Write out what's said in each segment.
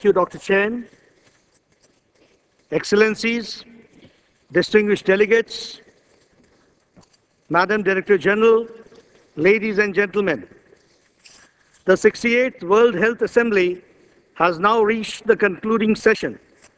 Thank you, Dr. Chen, Excellencies, distinguished delegates, Madam Director General, ladies and gentlemen. The 68th World Health Assembly has now reached the concluding session.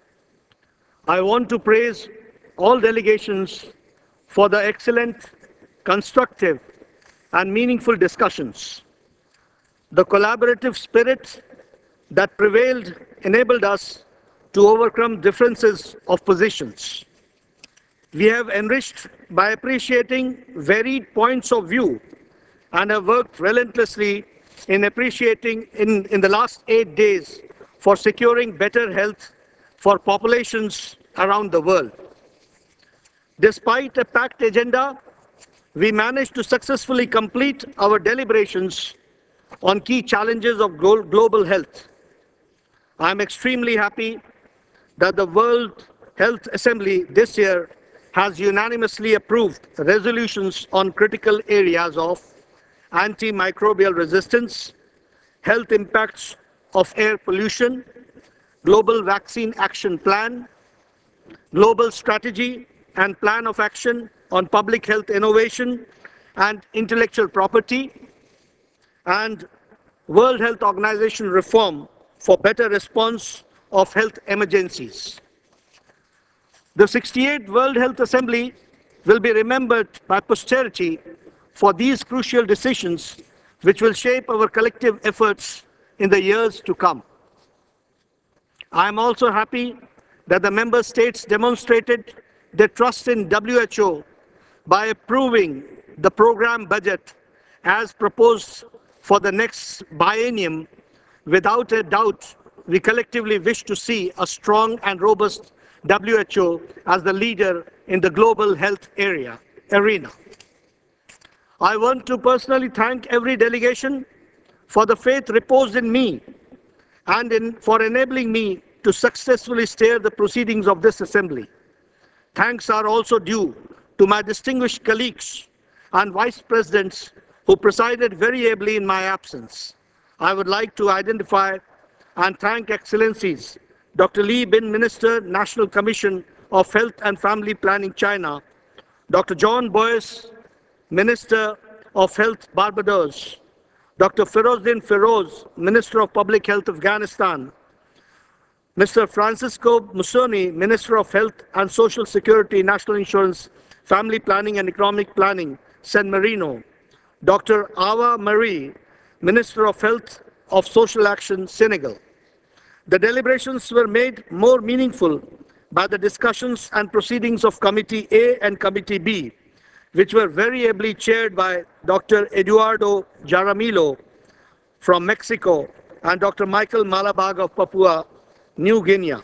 I want to praise all delegations for the excellent, constructive, and meaningful discussions. The collaborative spirit that prevailed enabled us to overcome differences of positions. We have enriched by appreciating varied points of view and have worked relentlessly in appreciating in the last 8 days for securing better health for populations around the world. Despite a packed agenda, we managed to successfully complete our deliberations on key challenges of global health. I am extremely happy that the World Health Assembly this year has unanimously approved resolutions on critical areas of antimicrobial resistance, health impacts of air pollution, global vaccine action plan, global strategy and plan of action on public health innovation and intellectual property, and World Health Organization reform for better response of health emergencies. The 68th World Health Assembly will be remembered by posterity for these crucial decisions which will shape our collective efforts in the years to come. I am also happy that the member states demonstrated their trust in WHO by approving the program budget as proposed for the next biennium. Without a doubt, we collectively wish to see a strong and robust WHO as the leader in the global health arena. I want to personally thank every delegation for the faith reposed in me and for enabling me to successfully steer the proceedings of this assembly. Thanks are also due to my distinguished colleagues and vice presidents who presided very ably in my absence. I would like to identify and thank Excellencies Dr. Li Bin, Minister, National Commission of Health and Family Planning, China, Dr. John Boyce, Minister of Health, Barbados, Dr. Ferozdin Feroz, Minister of Public Health, Afghanistan, Mr. Francisco Musoni, Minister of Health and Social Security, National Insurance, Family Planning and Economic Planning, San Marino, Dr. Awa Marie, Minister of Health of Social Action, Senegal. The deliberations were made more meaningful by the discussions and proceedings of Committee A and Committee B, which were very ably chaired by Dr. Eduardo Jaramillo from Mexico and Dr. Michael Malabag of Papua New Guinea.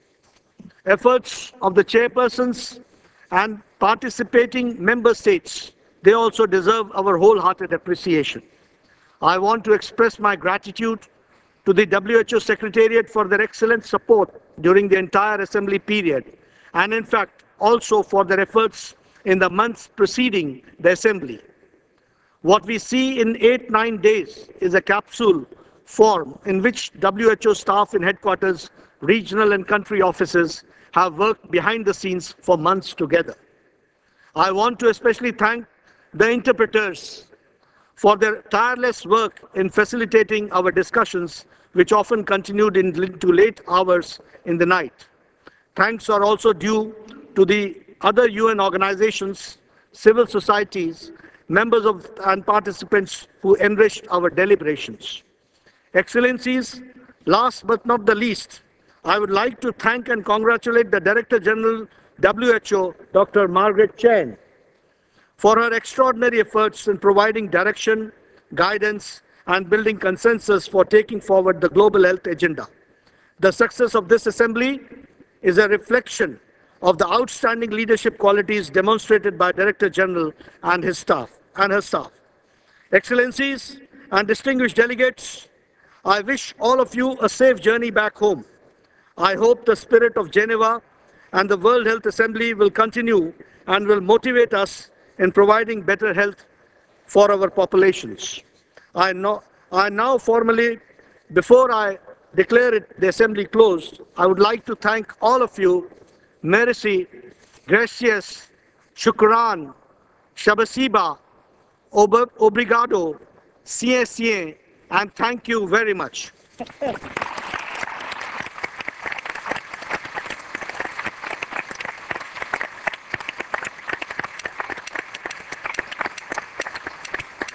Efforts of the chairpersons and participating member states, they also deserve our wholehearted appreciation. I want to express my gratitude to the WHO Secretariat for their excellent support during the entire assembly period, and in fact also for their efforts in the months preceding the assembly. What we see in 8-9 days is a capsule form in which WHO staff in headquarters, regional and country offices have worked behind the scenes for months together. I want to especially thank the interpreters for their tireless work in facilitating our discussions, which often continued into late hours in the night. Thanks are also due to the other UN organizations, civil societies, members of and participants who enriched our deliberations. Excellencies, last but not the least, I would like to thank and congratulate the Director General WHO, Dr. Margaret Chan, for her extraordinary efforts in providing direction, guidance, and building consensus for taking forward the global health agenda. The success of this assembly is a reflection of the outstanding leadership qualities demonstrated by Director General and his staff and her staff. Excellencies and distinguished delegates, I wish all of you a safe journey back home. I hope the spirit of Geneva and the World Health Assembly will continue and will motivate us in providing better health for our populations. I now formally, before I declare the assembly closed, I would like to thank all of you. Merci, gracias, shukran, shabasiba, obrigado, cien, and thank you very much.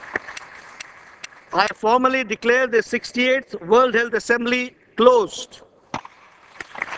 I formally declare the 68th World Health Assembly closed.